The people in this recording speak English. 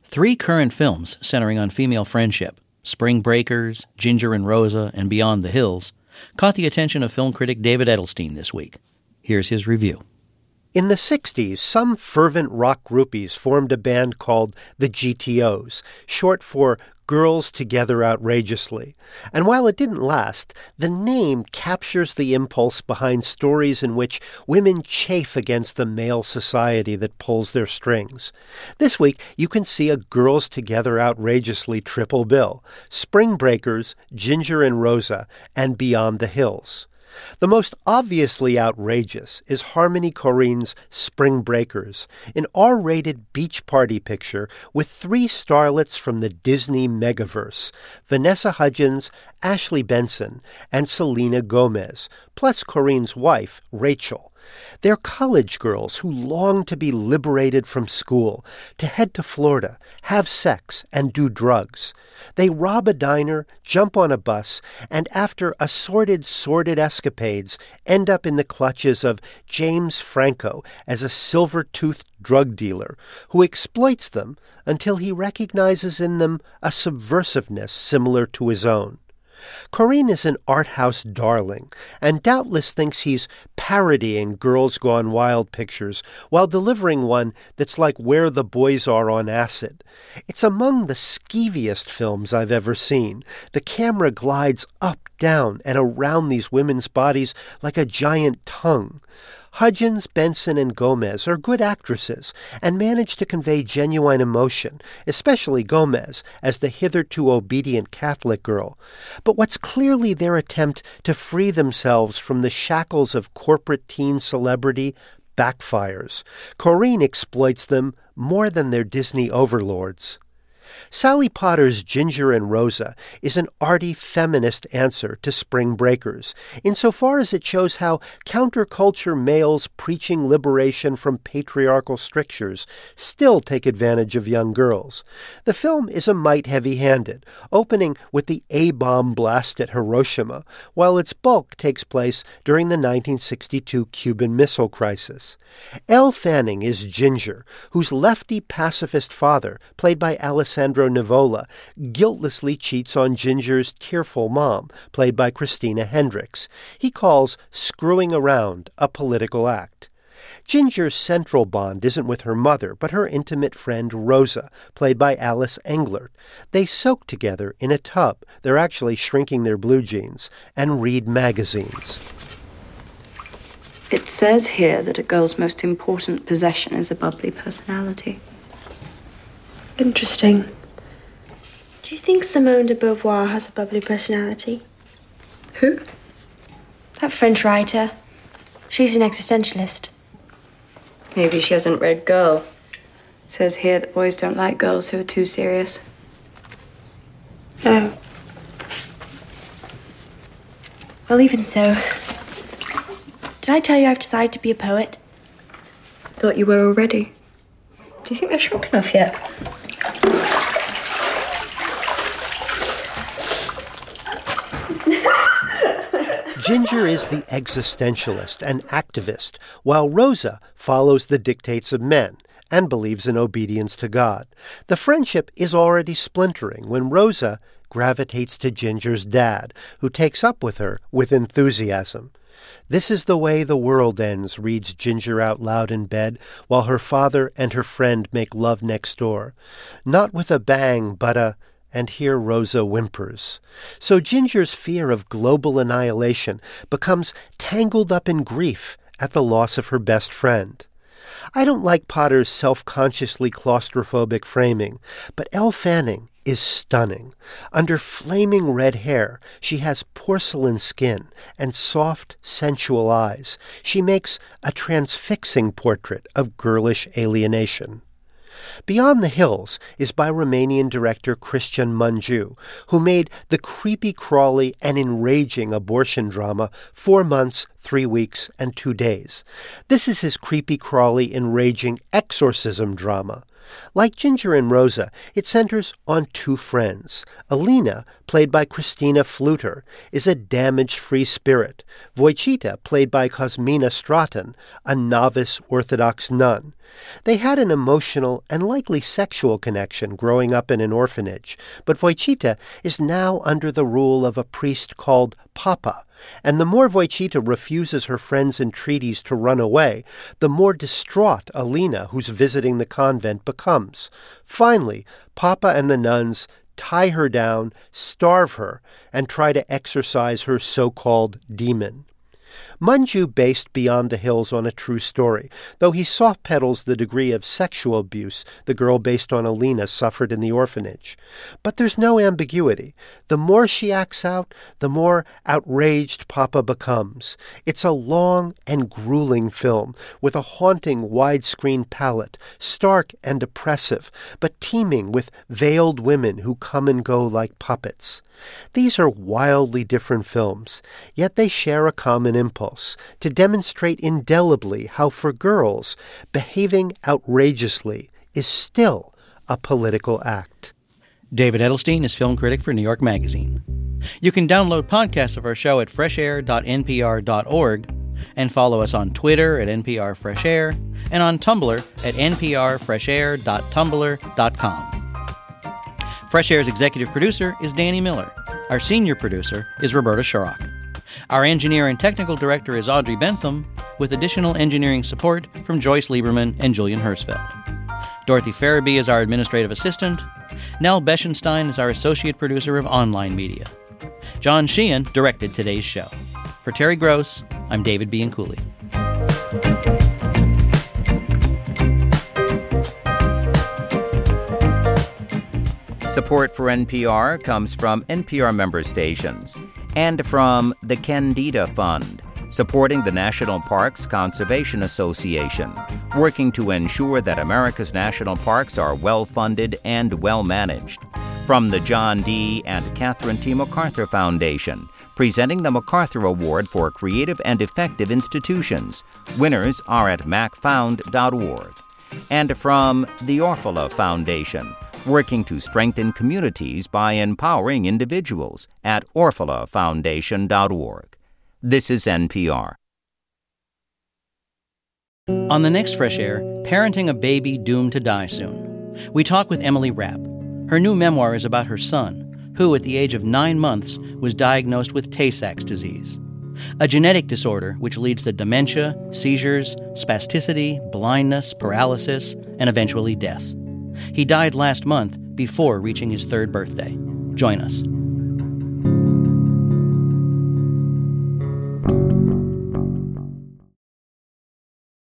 Three current films centering on female friendship, Spring Breakers, Ginger and Rosa, and Beyond the Hills, caught the attention of film critic David Edelstein this week. Here's his review. In the 60s, some fervent rock groupies formed a band called the GTOs, short for Girls Together Outrageously. And while it didn't last, the name captures the impulse behind stories in which women chafe against the male society that pulls their strings. This week, you can see a Girls Together Outrageously triple bill: Spring Breakers, Ginger and Rosa, and Beyond the Hills. The most obviously outrageous is Harmony Korine's Spring Breakers, an R-rated beach party picture with three starlets from the Disney megaverse: Vanessa Hudgens, Ashley Benson, and Selena Gomez, plus Korine's wife, Rachel. They're college girls who long to be liberated from school, to head to Florida, have sex, and do drugs. They rob a diner, jump on a bus, and after assorted, sordid escapades, end up in the clutches of James Franco as a silver-toothed drug dealer who exploits them until he recognizes in them a subversiveness similar to his own. Korine is an art house darling and doubtless thinks he's parodying Girls Gone Wild pictures while delivering one that's like Where the Boys Are on Acid. It's among the skeeviest films I've ever seen. The camera glides up, down, and around these women's bodies like a giant tongue. Hudgens, Benson, and Gomez are good actresses and manage to convey genuine emotion, especially Gomez as the hitherto obedient Catholic girl. But what's clearly their attempt to free themselves from the shackles of corporate teen celebrity backfires. Korine exploits them more than their Disney overlords. Sally Potter's Ginger and Rosa is an arty feminist answer to Spring Breakers, insofar as it shows how counterculture males preaching liberation from patriarchal strictures still take advantage of young girls. The film is a mite heavy-handed, opening with the A-bomb blast at Hiroshima, while its bulk takes place during the 1962 Cuban Missile Crisis. Elle Fanning is Ginger, whose lefty pacifist father, played by Alessandro Nivola, guiltlessly cheats on Ginger's tearful mom, played by Christina Hendricks. He calls screwing around a political act. Ginger's central bond isn't with her mother, but her intimate friend Rosa, played by Alice Englert. They soak together in a tub, they're actually shrinking their blue jeans, and read magazines. It says here that a girl's most important possession is a bubbly personality. Interesting. Do you think Simone de Beauvoir has a bubbly personality? Who? That French writer. She's an existentialist. Maybe she hasn't read Girl. It says here that boys don't like girls who are too serious. Oh. Well, even so. Did I tell you I've decided to be a poet? Thought you were already. Do you think they're shrunk enough yet? Ginger is the existentialist and activist, while Rosa follows the dictates of men and believes in obedience to God. The friendship is already splintering when Rosa gravitates to Ginger's dad, who takes up with her with enthusiasm. "This is the way the world ends," reads Ginger out loud in bed, while her father and her friend make love next door. Not with a bang, but a... And here Rosa whimpers. So Ginger's fear of global annihilation becomes tangled up in grief at the loss of her best friend. I don't like Potter's self-consciously claustrophobic framing, but Elle Fanning is stunning. Under flaming red hair, she has porcelain skin and soft, sensual eyes. She makes a transfixing portrait of girlish alienation. Beyond the Hills is by Romanian director Cristian Mungiu, who made the creepy-crawly and enraging abortion drama 4 months, 3 weeks, and 2 days. This is his creepy-crawly, enraging exorcism drama. Like Ginger and Rosa, it centers on two friends. Alina, played by Christina Fluter, is a damaged free spirit. Wojcita, played by Kosmina Stratton, a novice Orthodox nun. They had an emotional and likely sexual connection growing up in an orphanage, but Wojciech is now under the rule of a priest called Papa, and the more Wojciech refuses her friends' entreaties to run away, the more distraught Alina, who's visiting the convent, becomes. Finally, Papa and the nuns tie her down, starve her, and try to exorcise her so-called demon. Manju based Beyond the Hills on a true story, though he soft-pedals the degree of sexual abuse the girl based on Alina suffered in the orphanage. But there's no ambiguity. The more she acts out, the more outraged Papa becomes. It's a long and grueling film, with a haunting widescreen palette, stark and oppressive, but teeming with veiled women who come and go like puppets. These are wildly different films, yet they share a common impulse, to demonstrate indelibly how for girls, behaving outrageously is still a political act. David Edelstein is film critic for New York Magazine. You can download podcasts of our show at freshair.npr.org and follow us on Twitter at NPR Fresh Air and on Tumblr at nprfreshair.tumblr.com. Fresh Air's executive producer is Danny Miller. Our senior producer is Roberta Shorrock. Our engineer and technical director is Audrey Bentham, with additional engineering support from Joyce Lieberman and Julian Hersfeld. Dorothy Farabee is our administrative assistant. Nell Beschenstein is our associate producer of online media. John Sheehan directed today's show. For Terry Gross, I'm David Bianculli. Support for NPR comes from NPR member stations and from the Candida Fund, supporting the National Parks Conservation Association, working to ensure that America's national parks are well-funded and well-managed. From the John D. and Catherine T. MacArthur Foundation, presenting the MacArthur Award for Creative and Effective Institutions. Winners are at macfound.org. And from the Orfalea Foundation, working to strengthen communities by empowering individuals at orfaleafoundation.org. This is NPR. On the next Fresh Air, parenting a baby doomed to die soon. We talk with Emily Rapp. Her new memoir is about her son, who at the age of 9 months was diagnosed with Tay-Sachs disease, a genetic disorder which leads to dementia, seizures, spasticity, blindness, paralysis, and eventually death. He died last month before reaching his 3rd birthday. Join us.